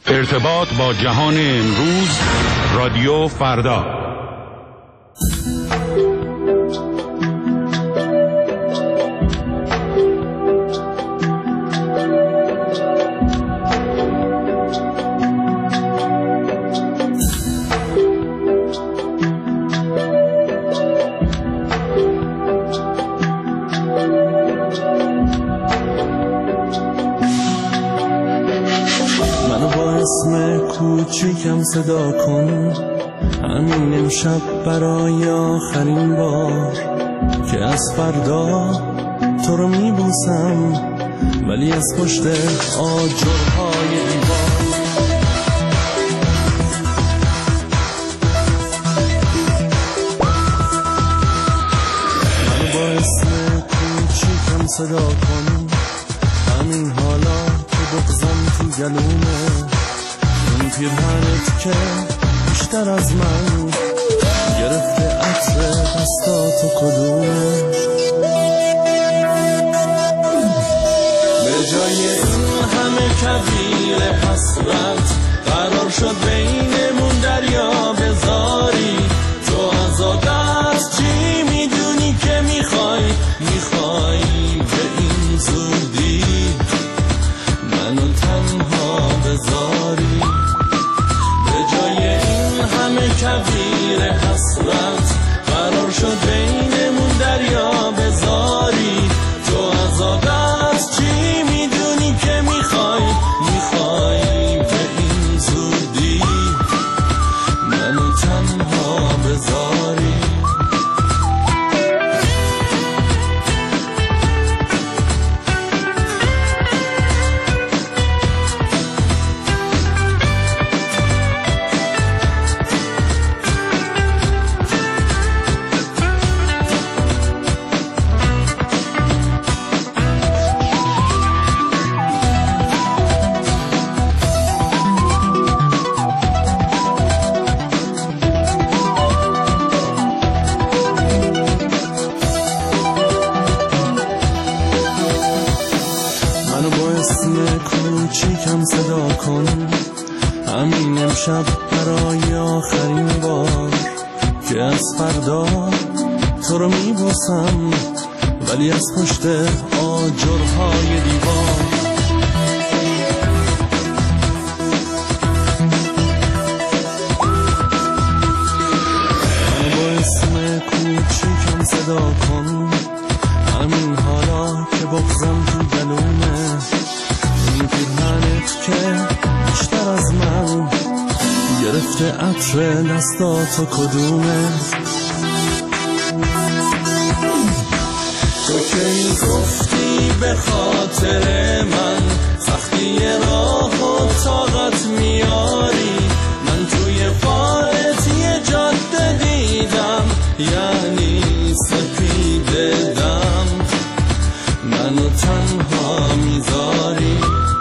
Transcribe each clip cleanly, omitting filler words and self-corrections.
ارتباط با جهان امروز، رادیو فردا. کوچیکم صدا کن، همین امشب برای آخرین بار که از فردا تو رو میبوسم، ولی از پشت آجرهای دیوار. منو با اسم کوچیکم صدا کن، همین حالا که بغضم تو گلومه، پیرهنت که بیشتر از من گرفته عطر دستاتو کدومه. به جای این همه کویر حسرت قرار شد بینمون دریا بذاری. تو از آدست چی میدونی که میخوای به این زودی منو تنها بذاری. کویر حسرت قرار شد بینمون دریا بذاری. تو از آدست چی میدونی که میخوای به این زودی منو تنها بذاری. کوچیکم صدا کن، همین امشب برای آخرین بار که از فردا تو رو میبوسم، ولی از پشت آجرهای دیوار. من با اسم کوچیکم صدا کن، همین حالا که بغضم تو گلومه، پیرهنت که بیشتر از من گرفته عطر دستاتو کدومه. تو که میگفتی به خاطر من سختی راه و طاقت میاری، من توی فالت یه جاده دیدم، یعنی سپیده دم منو تنها میذاری.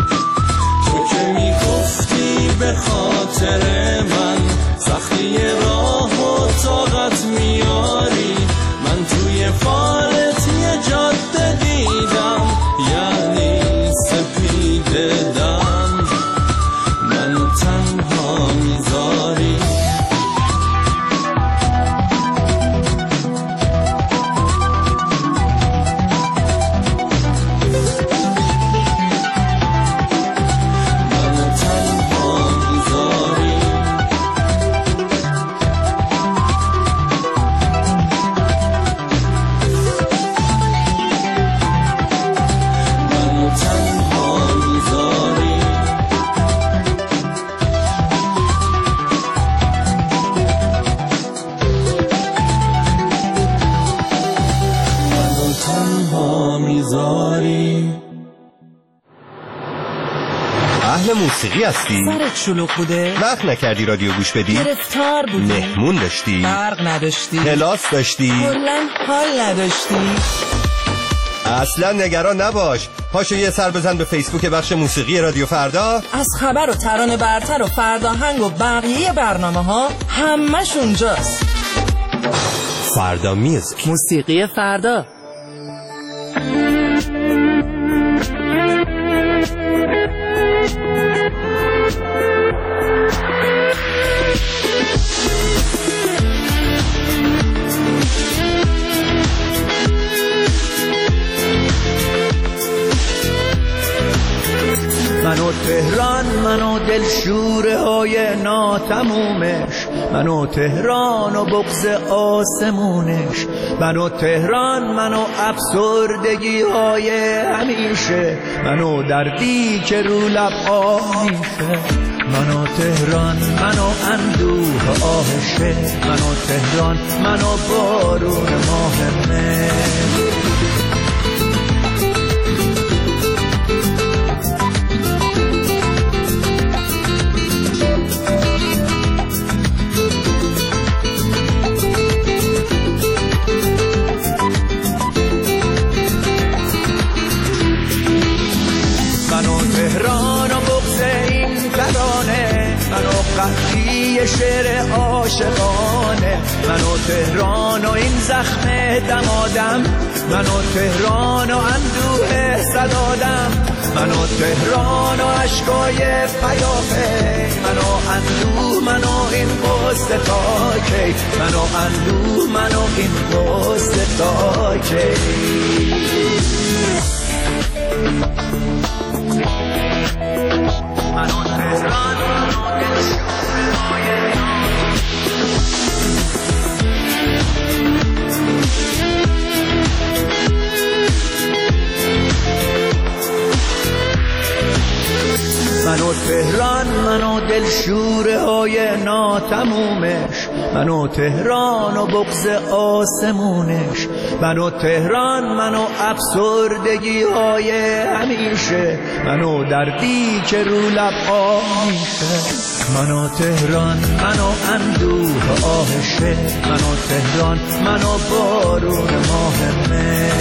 به خاطر من سختی راه و طاقت میاری، من توی فالت یه جاده دیدم، یعنی سپیده دم منو تنها میذاری. اهل موسیقی هستی؟ سرت شلوغ بوده؟ وقت نکردی رادیو گوش بدی؟ گرفتار بودی؟ مهمون داشتی؟ برق نداشتی؟ کلاس داشتی؟ کلاً حال نداشتی؟ اصلا نگران نباش، پاشو یه سر بزن به فیسبوک بخش موسیقی رادیو فردا. از خبر و ترانه برتر و فرداهنگ و بقیه برنامه ها همش اونجاست. فردا میوزیک، موسیقی فردا. من و تهران، من و دلشوره های ناتمومش، من و تهران و بغض آسمونش، من و تهران، من و افسردگی های همیشه، من و دردی که رو لب آه میشه. من و تهران، من و اندوه آهشه، من و تهران، من و بارون ماه مه. قحطی شعر عاشقانه، من و تهران و این زخم دمادم، من و تهران و اندوه صدادم، من و تهران و عشقای پیافه، من و اندوه، من و این قصه تا کی، من و اندوه، من و این قصه تا کی. من و تهران، من و تهران، من و دلشوره های ناتمومش، من و تهران و بغض آسمونش، من و تهران، من و افسردگی های همیشه، من و دردی که رو لب آه میشه. من و تهران، من و اندوه آهشه، من و تهران، من و بارون ماه مه.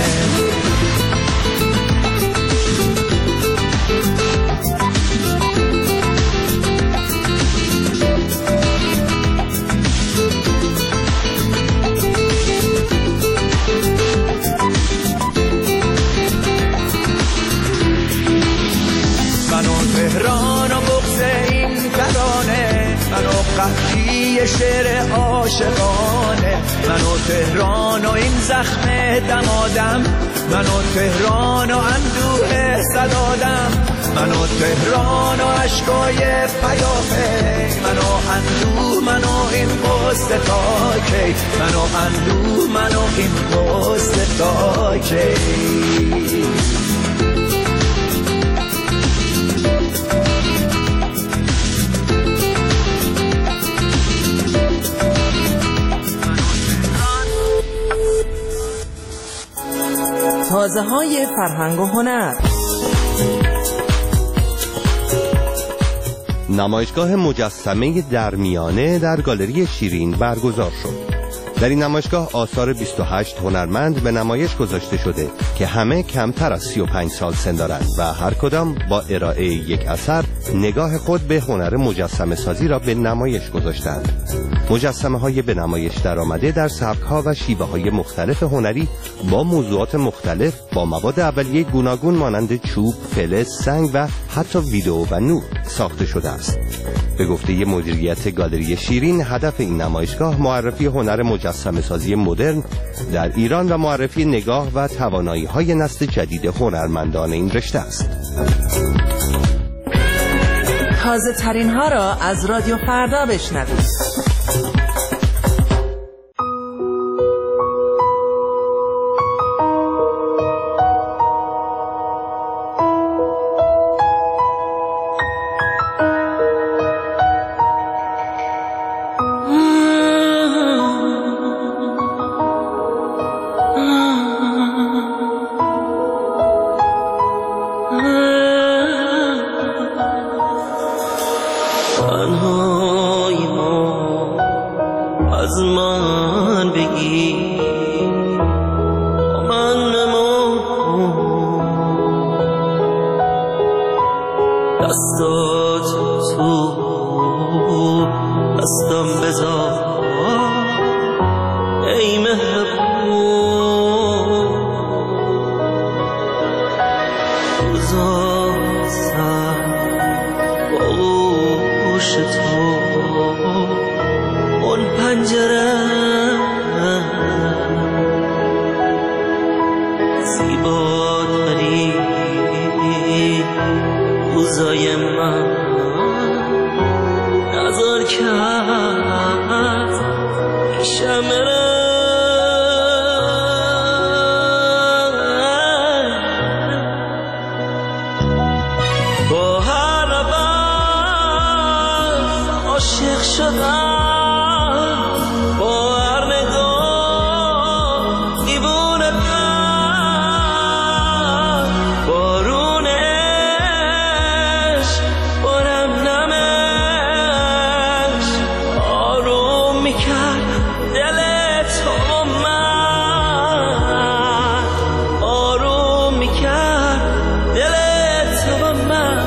تهران و بغض این ترانه، من و قحطی شعر عاشقانه، من و تهران و این زخم دمادم، من و تهران و اندوه صدادم، من و تهران و عشقای پیافه، من و اندوه، من و این قصه تا کی، من و اندوه، من و این قصه تا کی. تازه های فرهنگ و هنر. نمایشگاه مجسمه درمیانه در گالری شیرین برگزار شد. در این نمایشگاه آثار 28 هنرمند به نمایش گذاشته شده که همه کمتر از 35 سال سن دارند و هر کدام با ارائه یک اثر نگاه خود به هنر مجسمه سازی را به نمایش گذاشتند. مجسمه های به نمایش در آمده در سبک ها و شیوه های مختلف هنری با موضوعات مختلف با مواد اولیه گوناگون مانند چوب، فلز، سنگ و حتی ویدئو و نور ساخته شده است. به گفته مدیریت گالری شیرین، هدف این نمایشگاه معرفی هنر مجسمه سازی مدرن در ایران و معرفی نگاه و توانایی های نسل جدید هنرمندان این رشته است. تازه ترین ها را از رادیو فردا بشنوید. زیباترین روزای فردای من نظر کرد شمره با هر نفس عاشق شدم با هر نگاه دیوونه بارون عشق بارم نمش آروم میکرد دل تو من آروم میکرد دل تو من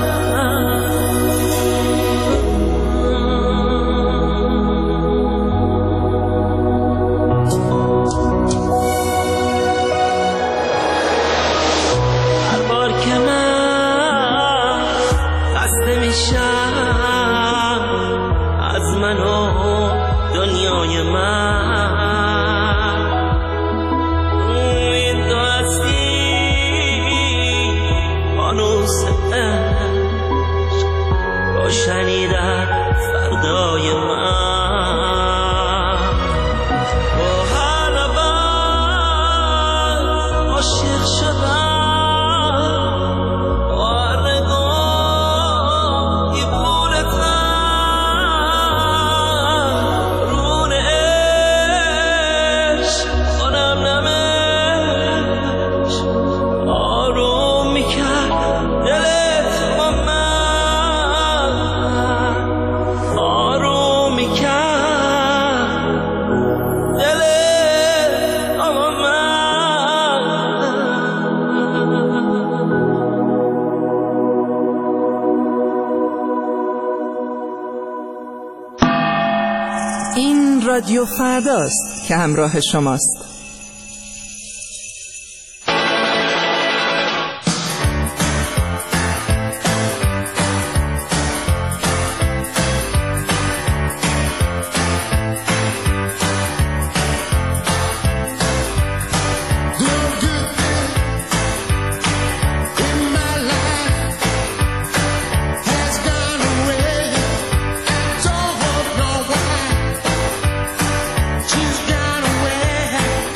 هر بار که من خسته میشم از من و دنیای من این تو هستی فانوس عشق روشنی در فردای من با هر نفس عاشق شدم با هر نگاه دیوونه‌تم رون عشق کنم نمش آروم میکرد دل تو من آروم میکرد دل تو من این رادیو فرداست که همراه شماست. She's gone away.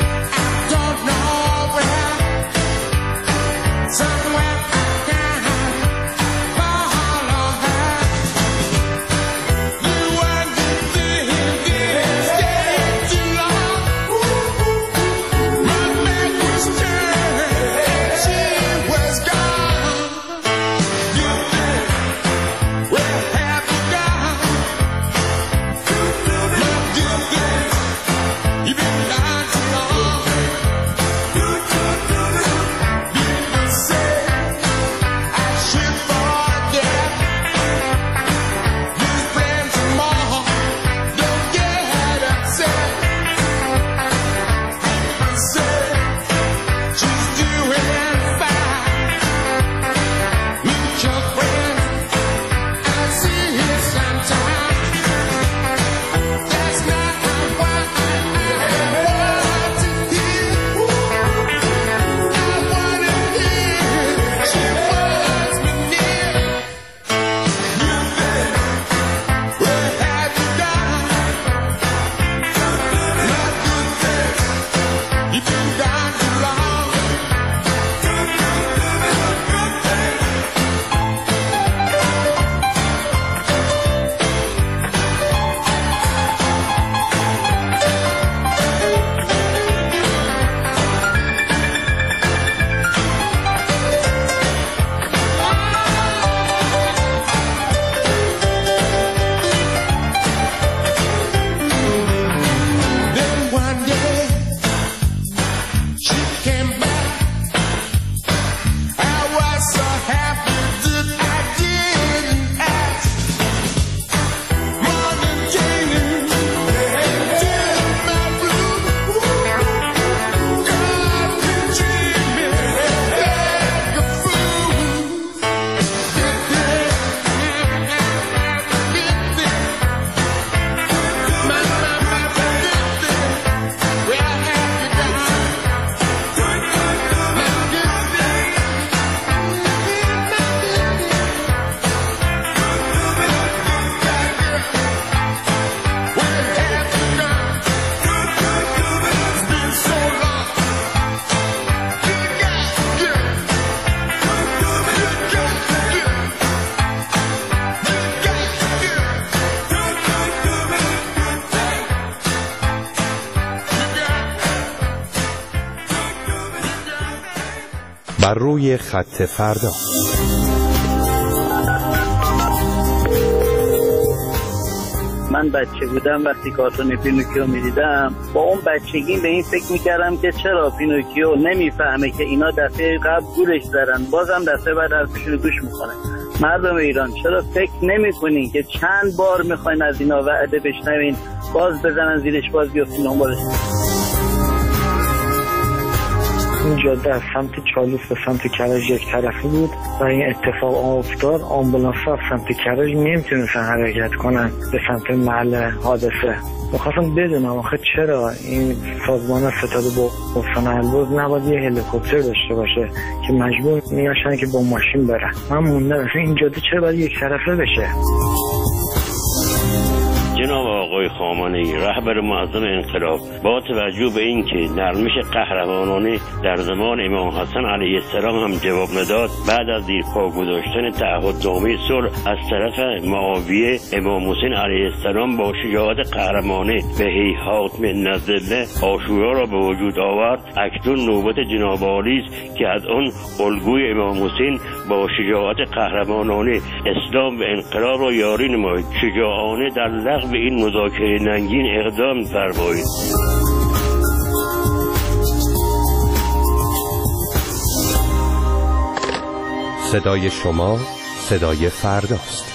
بر روی خط فردا. من بچه بودم وقتی کارتون پینوکیو میدیدم با اون بچگی به این فکر میکردم که چرا پینوکیو نمیفهمه که اینا دفعه قبل گولش زدن، بازم دفعه بعد حرفشون گوش میکنه. مردم ایران چرا فکر نمیکنین که چند بار میخواین از اینا وعده بشنوین باز بزنن زیرش باز بیافتین دنبالش؟ این جاده از سمت چالوس به سمت کرج یک طرفی بود و این اتفاق افتاد. آمبولانس ها سمت کرج نمیتونستن حرکت کنن به سمت محل حادثه. میخواستم بدونم آخه چرا این سازمان ستاد بستان البرز نباید یه هلیکوپتر داشته باشه که مجبور میاشن که با ماشین برن. من موندم این جاده چرا باید یک طرفه بشه؟ جناب آقای خامنه‌ای رهبر معظم انقلاب با توجه به اینکه نرمش قهرمانانه در زمان امام حسن علیه السلام هم جواب نداد، بعد از زیر پا گذاشتن تعهدنامه صلح از طرف معاویه، امام حسین علیه السلام با شجاعت قهرمانه به هیهات من الله عاشورا را به وجود آورد. اکنون نوبت جناب عالی است که از آن الگوی امام حسین با شجاعت قهرمانانه اسلام و انقلاب را یاری نمایید. شجاعانه در لغو به این مذاکره ننگین اقدام فرمایید. صدای شما صدای فرداست.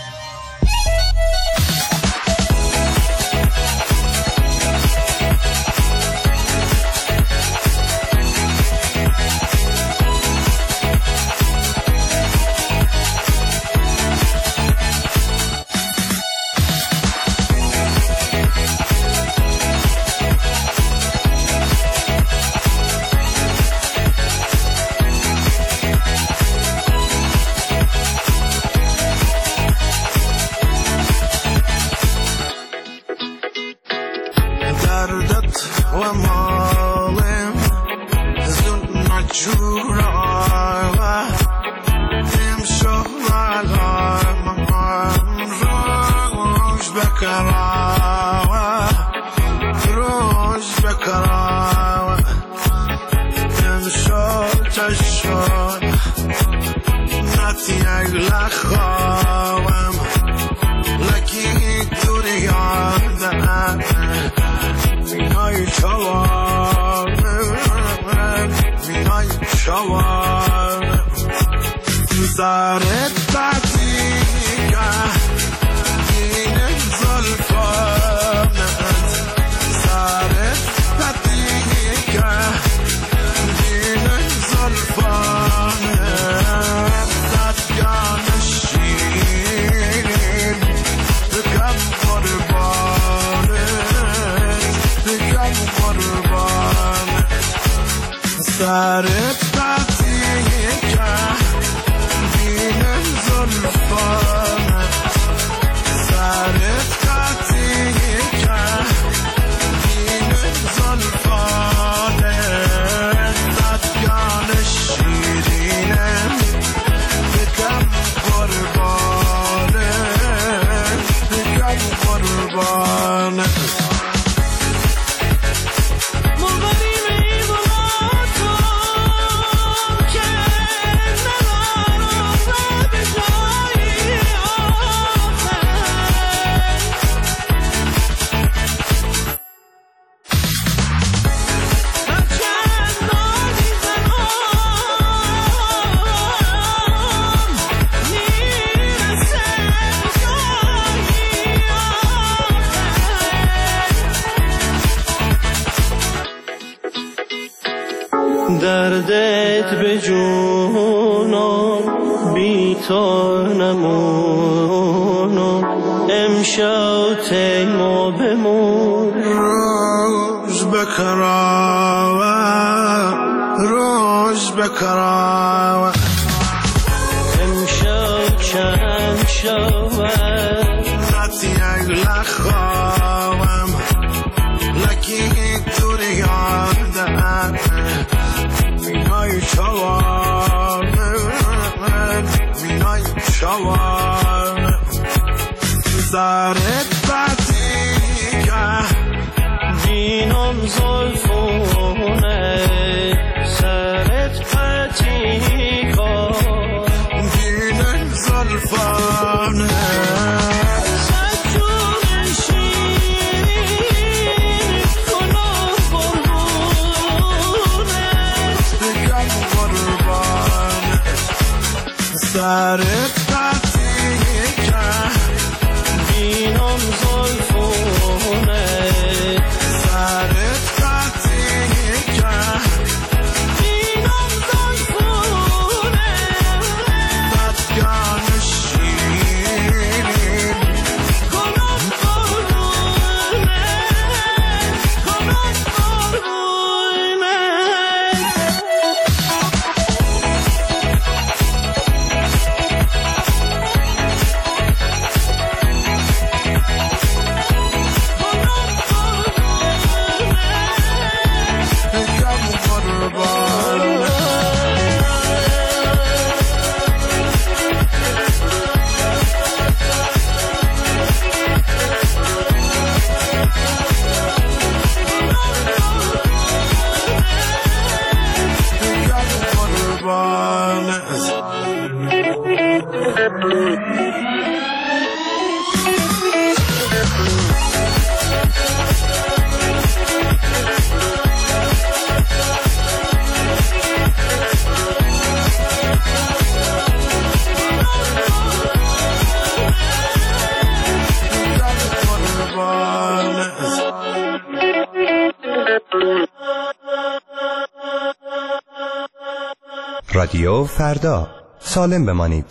دردت به جونم بی تو نمونم امشب تیما بمون روز بکراوه روز بکراوه امشب چند شوه نتی اگ لخوام لکی دوری یادم مینای چوانه مینای چوانه زارت بدیگه دینم زلفونه سرت قطعی کن دیدن زلفانه سجون شیر کنم قربونه بگم قربانه سرت قطعی کن بینم زلفونه سرت قطعی کن بینم زلفونه بدگان شیرین کنم قربونه کنم قربونه بگم قربانه بگم قربانه رادیو فردا، سالم بمانید.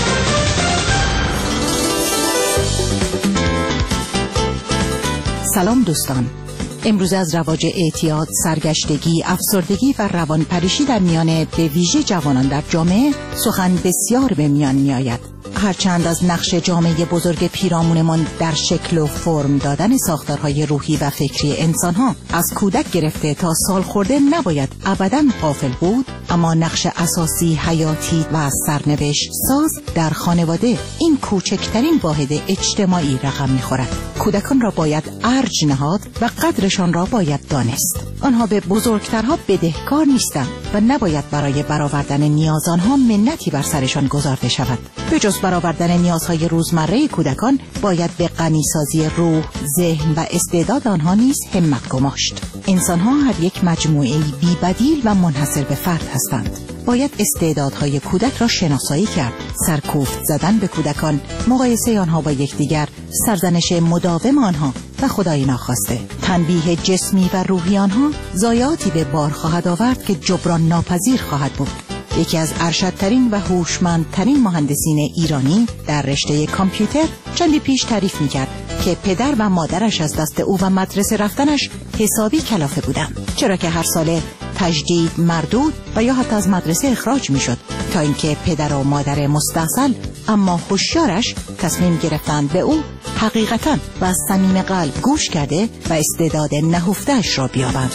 سلام دوستان، امروز از رواج اعتیاد، سرگشتگی، افسردگی و روانپریشی در میان به ویژه جوانان در جامعه سخن بسیار به میان می آید. هرچند از نقش جامعه بزرگ پیرامونمان در شکل و فرم دادن ساختارهای روحی و فکری انسانها از کودک گرفته تا سالخورده نباید ابداً غافل بود، اما نقش اساسی، حیاتی و سرنوشت ساز در خانواده این کوچکترین واحد اجتماعی رقم می‌خورد. کودکان را باید ارج نهاد و قدرشان را باید دانست. آنها به بزرگترها بدهکار نیستند و نباید برای برآوردن نیاز آنها منتی بر سرشان گذارده شود. به جز برآوردن نیازهای روزمره کودکان باید به غنیسازی روح، ذهن و استعداد آنها نیز همت گماشت. انسان‌ها هر یک مجموعه‌ای بی‌بدیل و منحصر به فرد هستند. باید استعدادهای کودک را شناسایی کرد، سرکوفت زدن به کودکان، مقایسه آنها با یکدیگر، سرزنش مداوم آنها و خدای ناخواسته تنبیه جسمی و روحی آنها ضایعاتی به بار خواهد آورد که جبران ناپذیر خواهد بود. یکی از ارشدترین و هوشمندترین مهندسین ایرانی در رشته کامپیوتر چندی پیش تعریف می‌کرد که پدر و مادرش از دست او و مدرسه رفتنش حسابی کلافه بودند، چرا که هر ساله تجدید، مردود و یا حتی از مدرسه اخراج میشد، تا اینکه پدر و مادر مستاصل اما هوشیارش تصمیم گرفتند به او حقیقتاً و از صمیم قلب گوش کرده و استعداد نهفته‌اش را بیابند.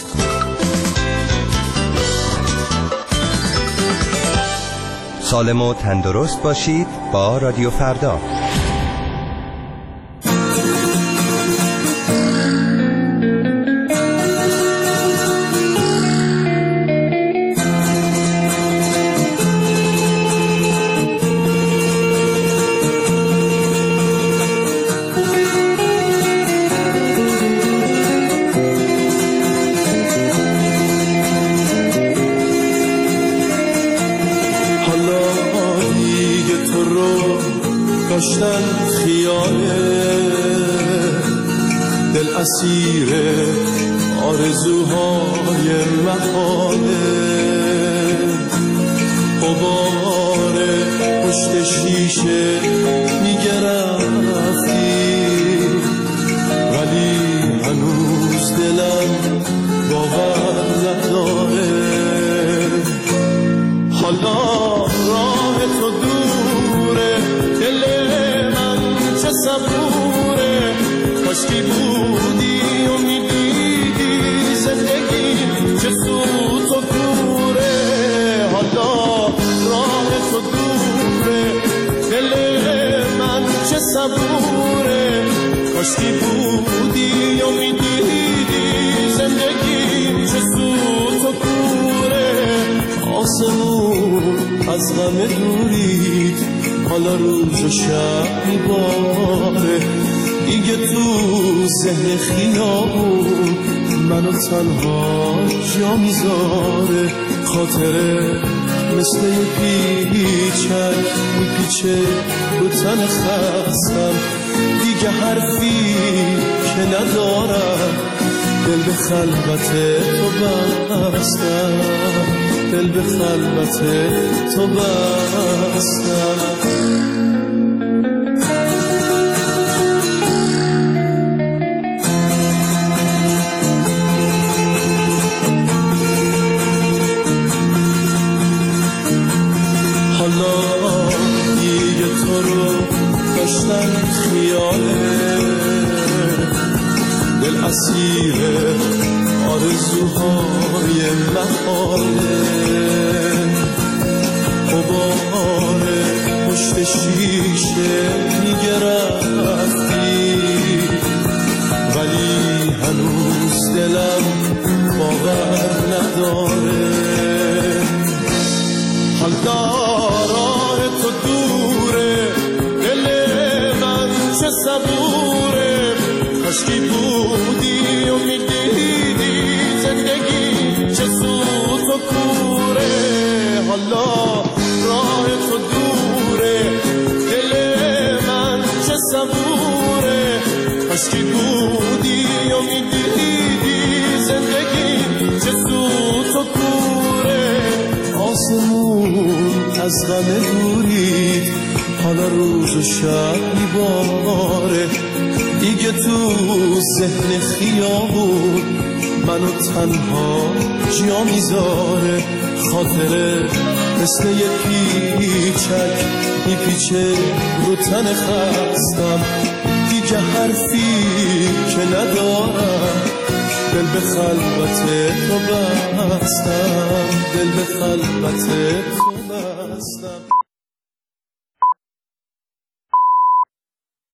سالم و تندرست باشید با رادیو فردا. داشتن خیاله دل اسیر آرزوهای محاله غبار پشت شیشه میگرفتی ولی هنوز دلم باور نداره حالا راه تو دوره دل من چه صبوره کاشکی بودی و میدیدی زندگی چه سوت و کوره حالا راه تو دوره دل من چه صبوره کاشکی بودی و میدیدی زندگی چه سوت و کوره آسمون از غم دورید، حالا روز و شب میباره، دیگه تو ذهن خیابون منو تنها جا میذاره. خاطره مثل یه پیچک میپیچه رو تن خستم، دیگه حرفی که ندارم، دل به خلوت تو بستم، دل به خلوت تو بستم. حالا دیگه تو رو داشتن خیاله، دل اسیر آرزوهای محاله، غبار پشت شیشه میگه رفتی، ولی هنوز دلم باور نداره. حالا راه تو دوره، دل من چه صبوره، کاشکی بودی و میدیدی زندگی چه سوت و کوره. حالا راه تو دوره، دل من چه صبوره، کاشکی بودی و میدیدی زندگی چه سوت و کوره. آسمون از غم دورید، حالا روز و شب میباره، دیگه تو ذهن خیابون منو تنها جا میذاره. خاطره مثل یه پیچک میپیچه رو تن خستم، دیگه حرفی که ندارم، دل به خلوت تو بستم، دل به خلوت تو